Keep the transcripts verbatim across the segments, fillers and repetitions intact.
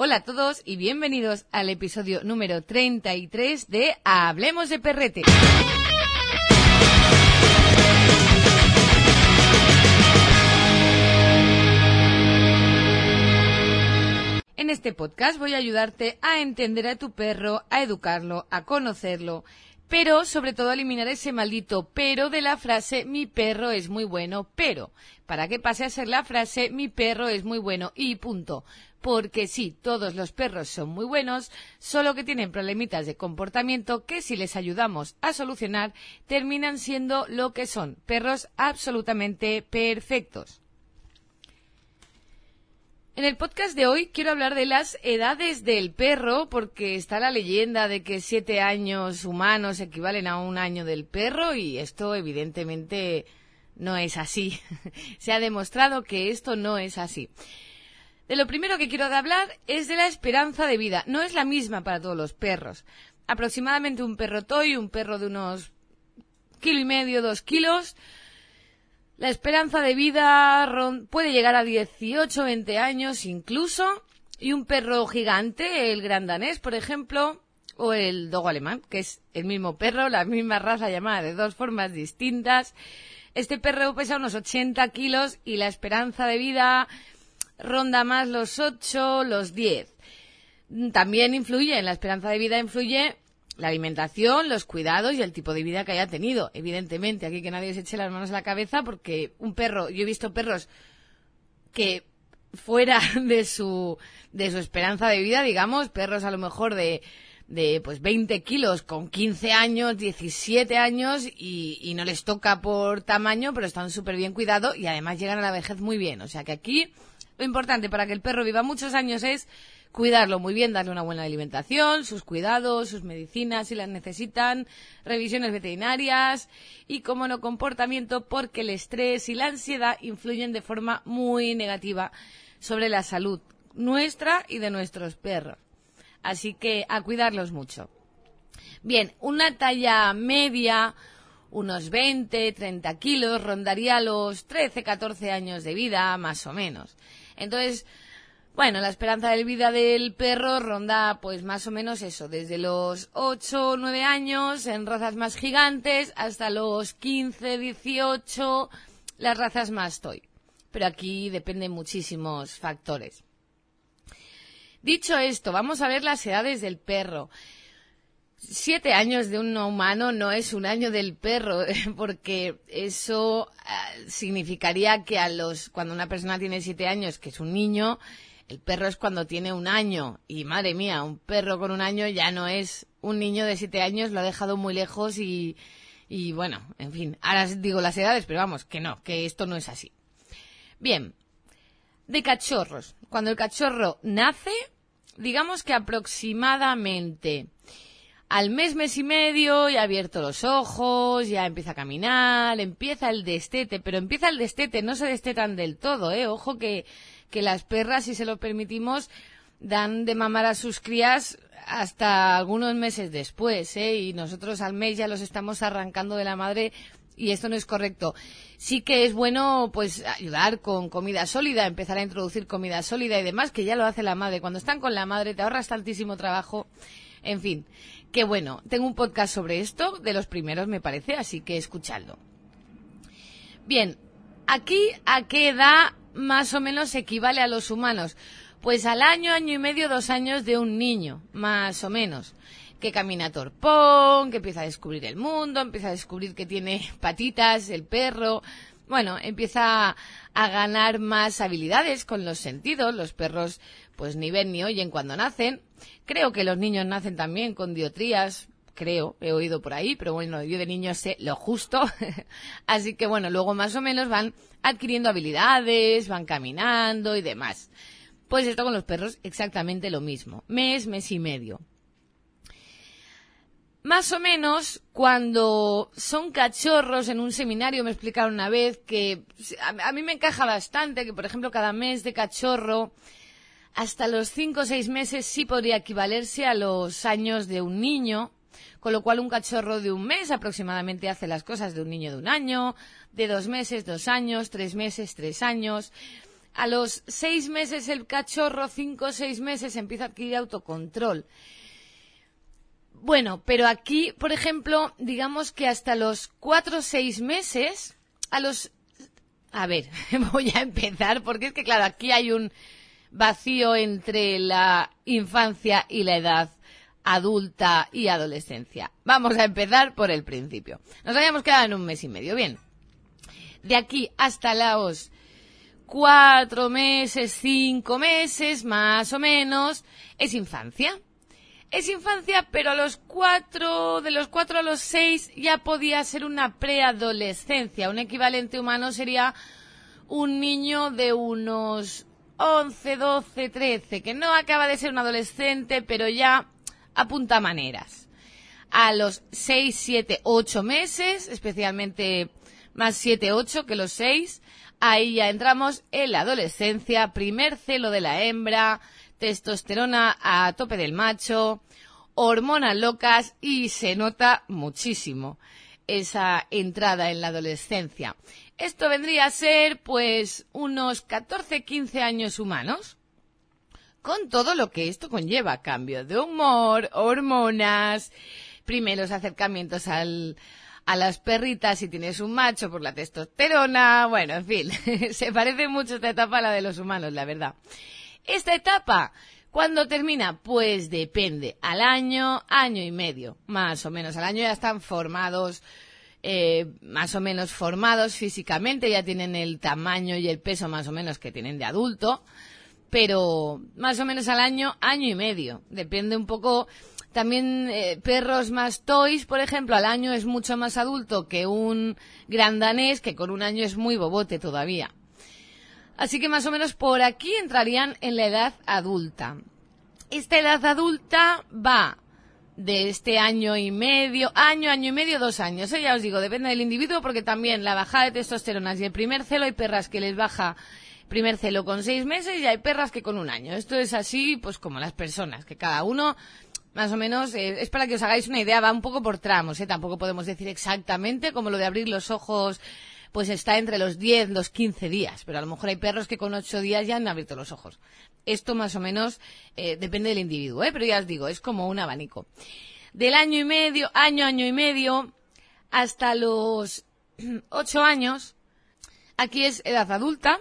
Hola a todos y bienvenidos al episodio número treinta y tres de Hablemos de Perrete. En este podcast voy a ayudarte a entender a tu perro, a educarlo, a conocerlo, pero sobre todo a eliminar ese maldito pero de la frase mi perro es muy bueno, pero para que pase a ser la frase mi perro es muy bueno y punto. Porque sí, todos los perros son muy buenos, solo que tienen problemitas de comportamiento que si les ayudamos a solucionar terminan siendo lo que son, perros absolutamente perfectos. En el podcast de hoy quiero hablar de las edades del perro, porque está la leyenda de que siete años humanos equivalen a un año del perro y esto evidentemente no es así. Se ha demostrado que esto no es así. De lo primero que quiero hablar es de la esperanza de vida. No es la misma para todos los perros. Aproximadamente un perro toy, un perro de unos kilo y medio, dos kilos. La esperanza de vida puede llegar a dieciocho, veinte años incluso. Y un perro gigante, el gran danés, por ejemplo, o el dogo alemán, que es el mismo perro, la misma raza llamada de dos formas distintas. Este perro pesa unos ochenta kilos y la esperanza de vida ronda más los ocho, los diez. También influye, en la esperanza de vida influye la alimentación, los cuidados y el tipo de vida que haya tenido. Evidentemente, aquí que nadie se eche las manos a la cabeza porque un perro, yo he visto perros que fuera de su, de su esperanza de vida, digamos, perros a lo mejor de, de pues veinte kilos con quince años, diecisiete años y, y no les toca por tamaño, pero están súper bien cuidados y además llegan a la vejez muy bien. O sea que aquí lo importante para que el perro viva muchos años es cuidarlo muy bien, darle una buena alimentación, sus cuidados, sus medicinas si las necesitan, revisiones veterinarias y, como no, comportamiento, porque el estrés y la ansiedad influyen de forma muy negativa sobre la salud nuestra y de nuestros perros. Así que a cuidarlos mucho. Bien, una talla media, unos veinte, treinta kilos, rondaría los trece, catorce años de vida, más o menos. Entonces, bueno, la esperanza de vida del perro ronda pues más o menos eso, desde los ocho o nueve años en razas más gigantes hasta los quince, dieciocho, las razas más toy. Pero aquí dependen muchísimos factores. Dicho esto, vamos a ver las edades del perro. Siete años de un humano no es un año del perro, porque eso uh, significaría que a los cuando una persona tiene siete años, que es un niño, el perro es cuando tiene un año. Y madre mía, un perro con un año ya no es un niño de siete años, lo ha dejado muy lejos y, y bueno, en fin, ahora digo las edades, pero vamos, que no, que esto no es así. Bien, de cachorros. Cuando el cachorro nace, digamos que aproximadamente al mes, mes y medio, ya ha abierto los ojos, ya empieza a caminar, empieza el destete, pero empieza el destete, no se destetan del todo, ¿eh? Ojo que, que las perras, si se lo permitimos, dan de mamar a sus crías hasta algunos meses después, ¿eh? Y nosotros al mes ya los estamos arrancando de la madre y esto no es correcto. Sí que es bueno, pues, ayudar con comida sólida, empezar a introducir comida sólida y demás, que ya lo hace la madre. Cuando están con la madre te ahorras tantísimo trabajo. En fin, que bueno, tengo un podcast sobre esto, de los primeros me parece, así que escuchadlo. Bien, aquí ¿a qué edad más o menos equivale a los humanos? Pues al año, año y medio, dos años de un niño, más o menos, que camina torpón, que empieza a descubrir el mundo, empieza a descubrir que tiene patitas, el perro. Bueno, empieza a ganar más habilidades con los sentidos. Los perros pues ni ven ni oyen cuando nacen. Creo que los niños nacen también con dioptrías, creo, he oído por ahí, pero bueno, yo de niño sé lo justo. Así que bueno, luego más o menos van adquiriendo habilidades, van caminando y demás. Pues esto con los perros exactamente lo mismo, mes, mes y medio. Más o menos, cuando son cachorros, en un seminario me explicaron una vez que a, a mí me encaja bastante que, por ejemplo, cada mes de cachorro, hasta los cinco o seis meses sí podría equivalerse a los años de un niño, con lo cual un cachorro de un mes aproximadamente hace las cosas de un niño de un año, de dos meses, dos años, tres meses, tres años. A los seis meses el cachorro, cinco o seis meses, empieza a adquirir autocontrol. Bueno, pero aquí, por ejemplo, digamos que hasta los cuatro o seis meses, a los... A ver, voy a empezar, porque es que, claro, aquí hay un vacío entre la infancia y la edad adulta y adolescencia. Vamos a empezar por el principio. Nos habíamos quedado en un mes y medio. Bien, de aquí hasta los cuatro meses, cinco meses, más o menos, es infancia. Es infancia, pero a los cuatro, de los cuatro a los seis ya podía ser una preadolescencia. Un equivalente humano sería un niño de unos once, doce, trece, que no acaba de ser un adolescente, pero ya apunta maneras. A los seis, siete, ocho meses, especialmente más siete, ocho que los seis, ahí ya entramos en la adolescencia, primer celo de la hembra, testosterona a tope del macho, hormonas locas y se nota muchísimo esa entrada en la adolescencia. Esto vendría a ser pues unos catorce, quince años humanos, con todo lo que esto conlleva, cambio de humor, hormonas, primeros acercamientos al... a las perritas si tienes un macho por la testosterona, bueno, en fin, se parece mucho esta etapa a la de los humanos, la verdad. Esta etapa, ¿cuándo termina? Pues depende, al año, año y medio, más o menos. Al año ya están formados, eh, más o menos formados físicamente, ya tienen el tamaño y el peso más o menos que tienen de adulto, pero más o menos al año, año y medio, depende un poco. También eh, perros más toys, por ejemplo, al año es mucho más adulto que un gran danés, que con un año es muy bobote todavía. Así que más o menos por aquí entrarían en la edad adulta. Esta edad adulta va de este año y medio, año, año y medio, dos años. ¿eh? Ya os digo, depende del individuo, porque también la bajada de testosteronas y el primer celo, hay perras que les baja primer celo con seis meses y hay perras que con un año. Esto es así, pues como las personas, que cada uno... Más o menos, eh, es para que os hagáis una idea, va un poco por tramos, ¿eh? Tampoco podemos decir exactamente, como lo de abrir los ojos, pues está entre los diez, los quince días, pero a lo mejor hay perros que con ocho días ya han abierto los ojos. Esto más o menos eh, depende del individuo, ¿eh? Pero ya os digo, es como un abanico. Del año y medio, año, año y medio, hasta los ocho años, aquí es edad adulta,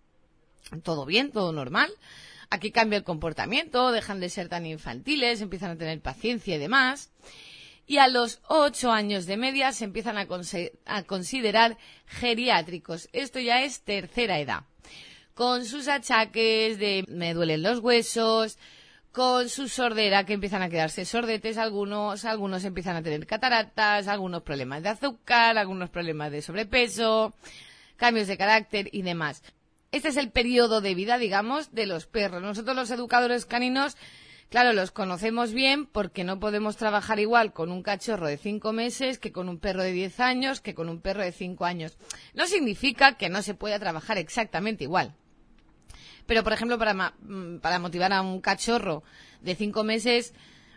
todo bien, todo normal. Aquí cambia el comportamiento, dejan de ser tan infantiles, empiezan a tener paciencia y demás. Y a los ocho años de media se empiezan a, conse- a considerar geriátricos. Esto ya es tercera edad. Con sus achaques de me duelen los huesos, con su sordera, que empiezan a quedarse sordetes algunos, algunos empiezan a tener cataratas, algunos problemas de azúcar, algunos problemas de sobrepeso, cambios de carácter y demás. Este es el periodo de vida, digamos, de los perros. Nosotros los educadores caninos, claro, los conocemos bien porque no podemos trabajar igual con un cachorro de cinco meses que con un perro de diez años, que con un perro de cinco años. No significa que no se pueda trabajar exactamente igual. Pero, por ejemplo, para, para motivar a un cachorro de cinco meses,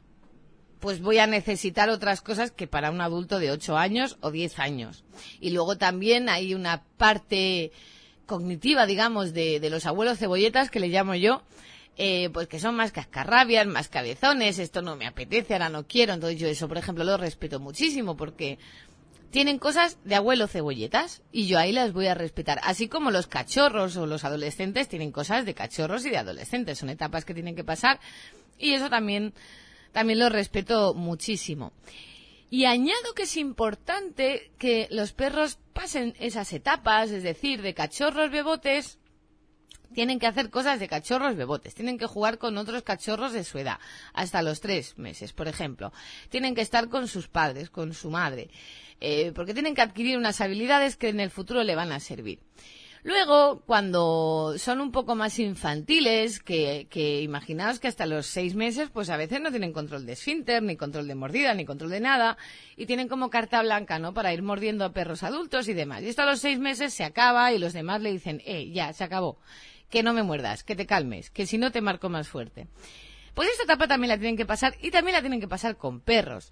pues voy a necesitar otras cosas que para un adulto de ocho años o diez años. Y luego también hay una parte cognitiva, digamos, de, de los abuelos cebolletas, que le llamo yo, eh, pues que son más cascarrabias, más cabezones, esto no me apetece, ahora no quiero. Entonces yo eso, por ejemplo, lo respeto muchísimo porque tienen cosas de abuelo cebolletas y yo ahí las voy a respetar. Así como los cachorros o los adolescentes tienen cosas de cachorros y de adolescentes. Son etapas que tienen que pasar y eso también, también lo respeto muchísimo. Y añado que es importante que los perros pasen esas etapas, es decir, de cachorros bebotes, tienen que hacer cosas de cachorros bebotes, tienen que jugar con otros cachorros de su edad, hasta los tres meses, por ejemplo. Tienen que estar con sus padres, con su madre, eh, porque tienen que adquirir unas habilidades que en el futuro le van a servir. Luego, cuando son un poco más infantiles, que, que imaginaos que hasta los seis meses, pues a veces no tienen control de esfínter, ni control de mordida, ni control de nada, y tienen como carta blanca, ¿no?, para ir mordiendo a perros adultos y demás. Y esto a los seis meses se acaba y los demás le dicen, eh, ya, se acabó, que no me muerdas, que te calmes, que si no te marco más fuerte. Pues esta etapa también la tienen que pasar, y también la tienen que pasar con perros.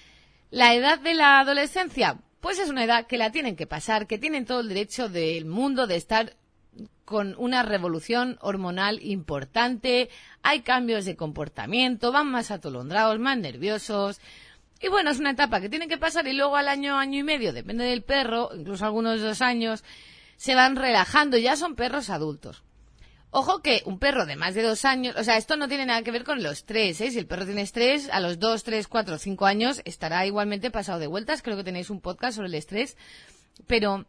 La edad de la adolescencia, pues es una edad que la tienen que pasar, que tienen todo el derecho del mundo de estar con una revolución hormonal importante, hay cambios de comportamiento, van más atolondrados, más nerviosos. Y bueno, es una etapa que tiene que pasar y luego al año, año y medio, depende del perro, incluso algunos dos años, se van relajando, ya son perros adultos. Ojo que un perro de más de dos años, o sea, esto no tiene nada que ver con los tres, ¿eh? Si el perro tiene estrés, a los dos, tres, cuatro, cinco años estará igualmente pasado de vueltas. Creo que tenéis un podcast sobre el estrés. Pero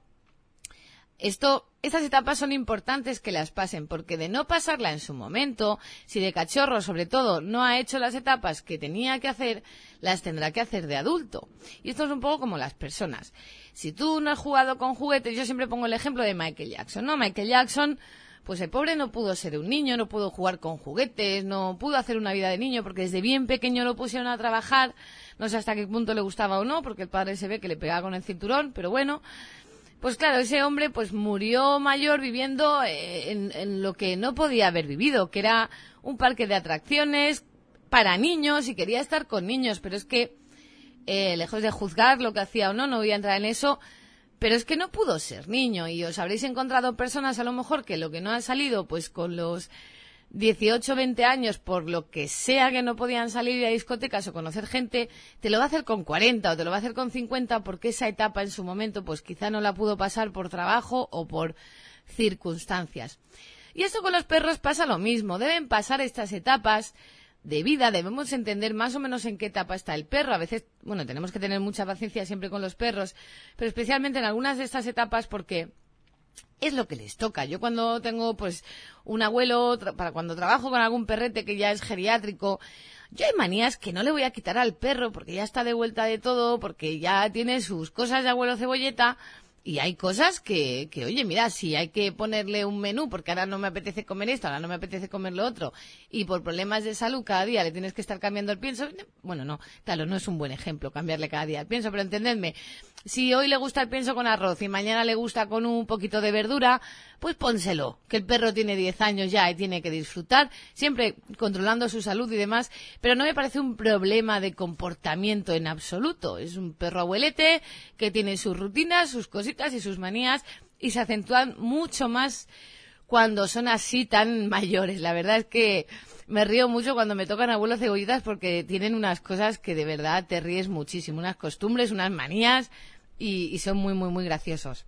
esto, estas etapas son importantes que las pasen, porque de no pasarla en su momento, si de cachorro, sobre todo, no ha hecho las etapas que tenía que hacer, las tendrá que hacer de adulto. Y esto es un poco como las personas. Si tú no has jugado con juguetes, yo siempre pongo el ejemplo de Michael Jackson, ¿no? Michael Jackson, pues el pobre no pudo ser un niño, no pudo jugar con juguetes, no pudo hacer una vida de niño, porque desde bien pequeño lo pusieron a trabajar, no sé hasta qué punto le gustaba o no, porque el padre se ve que le pegaba con el cinturón, pero bueno, pues claro, ese hombre pues murió mayor viviendo en, en lo que no podía haber vivido, que era un parque de atracciones para niños y quería estar con niños, pero es que, eh, lejos de juzgar lo que hacía o no, no voy a entrar en eso. Pero es que no pudo ser niño y os habréis encontrado personas a lo mejor que lo que no ha salido pues con los dieciocho, veinte años por lo que sea que no podían salir a discotecas o conocer gente, te lo va a hacer con cuarenta o te lo va a hacer con cincuenta porque esa etapa en su momento pues quizá no la pudo pasar por trabajo o por circunstancias. Y esto con los perros pasa lo mismo, deben pasar estas etapas de vida, debemos entender más o menos en qué etapa está el perro. A veces, bueno, tenemos que tener mucha paciencia siempre con los perros, pero especialmente en algunas de estas etapas porque es lo que les toca. Yo cuando tengo, pues, un abuelo, para cuando trabajo con algún perrete que ya es geriátrico, yo hay manías que no le voy a quitar al perro porque ya está de vuelta de todo, porque ya tiene sus cosas de abuelo cebolleta. Y hay cosas que, que, oye, mira, si hay que ponerle un menú, porque ahora no me apetece comer esto, ahora no me apetece comer lo otro, y por problemas de salud cada día le tienes que estar cambiando el pienso, bueno, no, claro, no es un buen ejemplo cambiarle cada día el pienso, pero entendedme, si hoy le gusta el pienso con arroz y mañana le gusta con un poquito de verdura, pues pónselo, que el perro tiene diez años ya y tiene que disfrutar, siempre controlando su salud y demás, pero no me parece un problema de comportamiento en absoluto, es un perro abuelete que tiene sus rutinas, sus cositas y sus manías y se acentúan mucho más cuando son así tan mayores. La verdad es que me río mucho cuando me tocan abuelos cebollitas porque tienen unas cosas que de verdad te ríes muchísimo, unas costumbres, unas manías y, y son muy, muy, muy graciosos.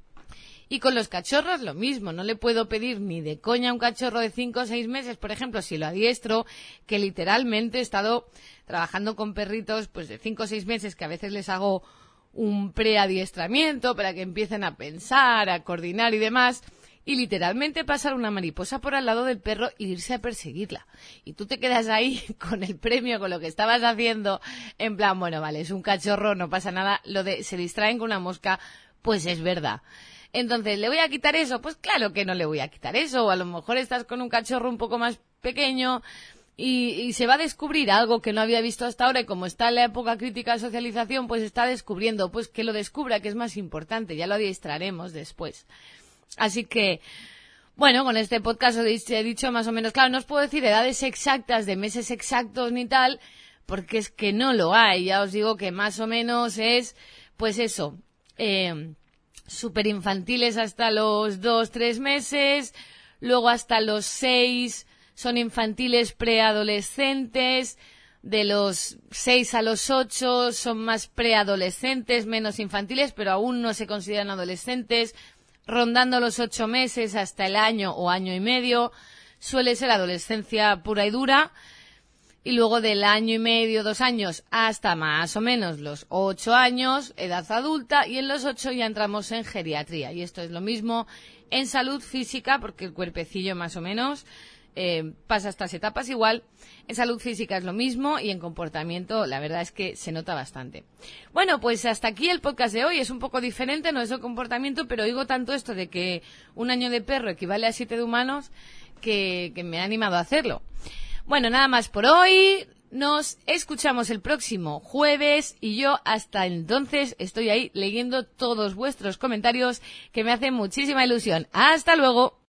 Y con los cachorros lo mismo, no le puedo pedir ni de coña a un cachorro de cinco o seis meses, por ejemplo, si lo adiestro, que literalmente he estado trabajando con perritos pues de cinco o seis meses que a veces les hago un preadiestramiento para que empiecen a pensar, a coordinar y demás, y literalmente pasar una mariposa por al lado del perro e irse a perseguirla. Y tú te quedas ahí con el premio, con lo que estabas haciendo, en plan, bueno, vale, es un cachorro, no pasa nada, lo de se distraen con una mosca, pues es verdad. Entonces, ¿le voy a quitar eso? Pues claro que no le voy a quitar eso, o a lo mejor estás con un cachorro un poco más pequeño, Y, y se va a descubrir algo que no había visto hasta ahora y como está en la época crítica de socialización, pues está descubriendo, pues que lo descubra, que es más importante, ya lo adiestraremos después. Así que, bueno, con este podcast os he dicho más o menos, claro, no os puedo decir edades exactas de meses exactos ni tal, porque es que no lo hay, ya os digo que más o menos es, pues eso, eh, súper infantiles hasta los dos, tres meses, luego hasta los seis son infantiles preadolescentes, de los seis a los ocho son más preadolescentes, menos infantiles, pero aún no se consideran adolescentes, rondando los ocho meses hasta el año o año y medio, suele ser adolescencia pura y dura, y luego del año y medio, dos años, hasta más o menos los ocho años, edad adulta, y en los ocho ya entramos en geriatría, y esto es lo mismo en salud física, porque el cuerpecillo más o menos Eh, pasa estas etapas igual. En salud física es lo mismo y en comportamiento la verdad es que se nota bastante. Bueno, pues hasta aquí el podcast de hoy. Es un poco diferente, no es el comportamiento, pero oigo tanto esto de que un año de perro equivale a siete de humanos que, que me ha animado a hacerlo. Bueno, nada más por hoy. Nos escuchamos el próximo jueves y yo hasta entonces estoy ahí leyendo todos vuestros comentarios que me hacen muchísima ilusión. ¡Hasta luego!